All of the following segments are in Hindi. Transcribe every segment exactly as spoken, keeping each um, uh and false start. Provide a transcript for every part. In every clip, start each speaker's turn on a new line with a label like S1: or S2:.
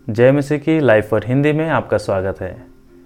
S1: जय मसीह की लाइफ फॉर हिंदी में आपका स्वागत है।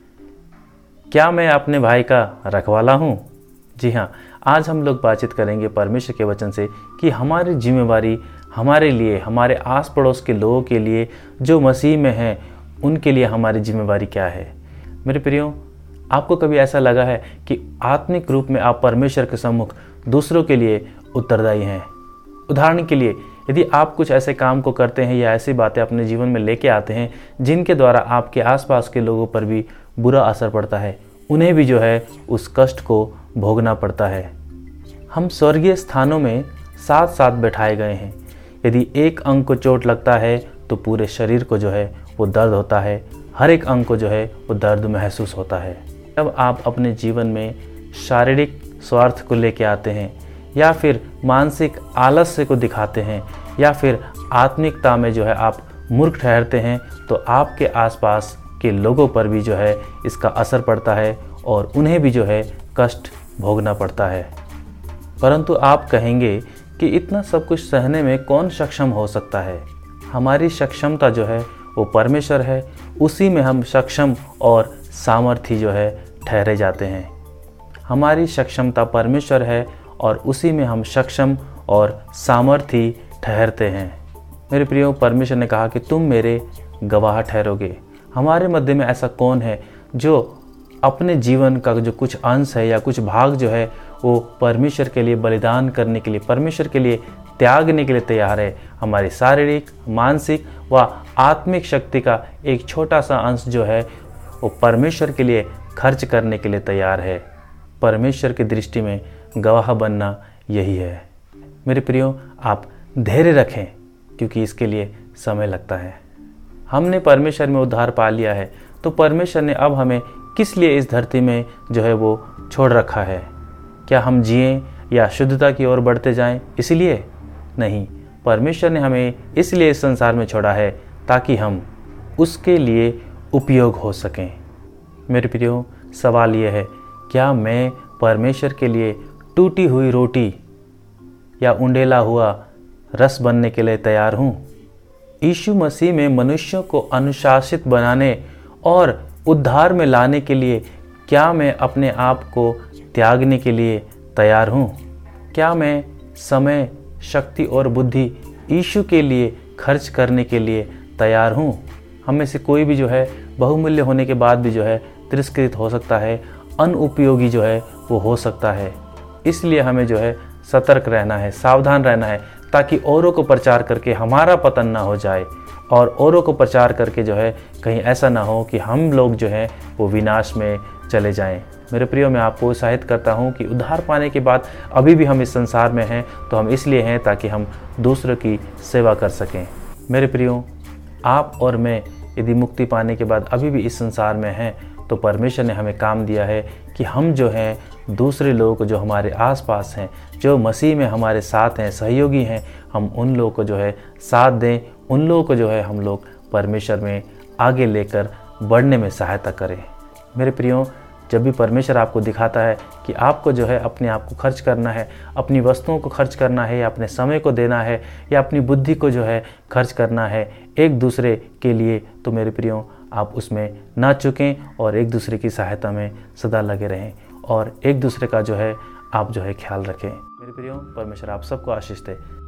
S1: क्या मैं अपने भाई का रखवाला हूँ? जी हाँ, आज हम लोग बातचीत करेंगे परमेश्वर के वचन से कि हमारी जिम्मेवारी हमारे लिए, हमारे आस पड़ोस के लोगों के लिए जो मसीह में हैं, उनके लिए हमारी जिम्मेवारी क्या है। मेरे प्रियो, आपको कभी ऐसा लगा है कि आत्मिक रूप में आप परमेश्वर के सम्मुख दूसरों के लिए उत्तरदायी हैं? उदाहरण के लिए, यदि आप कुछ ऐसे काम को करते हैं या ऐसी बातें अपने जीवन में लेके आते हैं जिनके द्वारा आपके आसपास के लोगों पर भी बुरा असर पड़ता है, उन्हें भी जो है उस कष्ट को भोगना पड़ता है। हम स्वर्गीय स्थानों में साथ साथ बैठाए गए हैं। यदि एक अंग को चोट लगता है तो पूरे शरीर को जो है वो दर्द होता है, हर एक अंग को जो है वो दर्द महसूस होता है। जब आप अपने जीवन में शारीरिक स्वार्थ को लेके आते हैं या फिर मानसिक आलस्य को दिखाते हैं या फिर आत्मिकता में जो है आप मूर्ख ठहरते हैं, तो आपके आसपास के लोगों पर भी जो है इसका असर पड़ता है और उन्हें भी जो है कष्ट भोगना पड़ता है। परंतु आप कहेंगे कि इतना सब कुछ सहने में कौन सक्षम हो सकता है? हमारी सक्षमता जो है वो परमेश्वर है, उसी में हम सक्षम और सामर्थी जो है ठहरे जाते हैं। हमारी सक्षमता परमेश्वर है और उसी में हम सक्षम और सामर्थी ठहरते हैं। मेरे प्रियो, परमेश्वर ने कहा कि तुम मेरे गवाह ठहरोगे। हमारे मध्य में ऐसा कौन है जो अपने जीवन का जो कुछ अंश है या कुछ भाग जो है वो परमेश्वर के लिए बलिदान करने के लिए, परमेश्वर के लिए त्यागने के लिए तैयार है? हमारी शारीरिक, मानसिक व आत्मिक शक्ति का एक छोटा सा अंश जो है वो परमेश्वर के लिए खर्च करने के लिए तैयार है। परमेश्वर की दृष्टि में गवाह बनना यही है। मेरे प्रियो, आप धैर्य रखें क्योंकि इसके लिए समय लगता है। हमने परमेश्वर में उद्धार पा लिया है, तो परमेश्वर ने अब हमें किस लिए इस धरती में जो है वो छोड़ रखा है? क्या हम जिएं या शुद्धता की ओर बढ़ते जाएं इसलिए? नहीं, परमेश्वर ने हमें इसलिए इस संसार में छोड़ा है ताकि हम उसके लिए उपयोग हो सकें। मेरे प्रियो, सवाल ये है, क्या मैं परमेश्वर के लिए टूटी हुई रोटी या उंडेला हुआ रस बनने के लिए तैयार हूँ? यीशु मसीह में मनुष्यों को अनुशासित बनाने और उद्धार में लाने के लिए क्या मैं अपने आप को त्यागने के लिए तैयार हूँ? क्या मैं समय, शक्ति और बुद्धि यीशु के लिए खर्च करने के लिए तैयार हूँ? हम में से कोई भी जो है बहुमूल्य होने के बाद भी जो है तिरस्कृत हो सकता है, अनुपयोगी जो है वो हो सकता है। इसलिए हमें जो है सतर्क रहना है, सावधान रहना है, ताकि औरों को प्रचार करके हमारा पतन ना हो जाए और औरों को प्रचार करके जो है कहीं ऐसा ना हो कि हम लोग जो है वो विनाश में चले जाएं। मेरे प्रियो, मैं आपको उत्साहित करता हूं कि उद्धार पाने के बाद अभी भी हम इस संसार में हैं, तो हम इसलिए हैं ताकि हम दूसरों की सेवा कर सकें। मेरे प्रियो, आप और मैं यदि मुक्ति पाने के बाद अभी भी इस संसार में हैं, तो परमेश्वर ने हमें काम दिया है कि हम जो हैं दूसरे लोगों को, जो हमारे आसपास हैं, जो मसीह में हमारे साथ हैं, सहयोगी हैं, हम उन लोगों को जो है साथ दें, उन लोगों को जो है हम लोग परमेश्वर में आगे लेकर बढ़ने में सहायता करें। मेरे प्रियो, जब भी परमेश्वर आपको दिखाता है कि आपको जो है अपने आप को खर्च करना है, अपनी वस्तुओं को खर्च करना है या अपने समय को देना है या अपनी बुद्धि को जो है खर्च करना है एक दूसरे के लिए, तो मेरे प्रियो, आप उसमें ना चुकें और एक दूसरे की सहायता में सदा लगे रहें और एक दूसरे का जो है आप जो है ख्याल रखें। मेरे प्रियो, परमेश्वर आप सबको आशीष दे।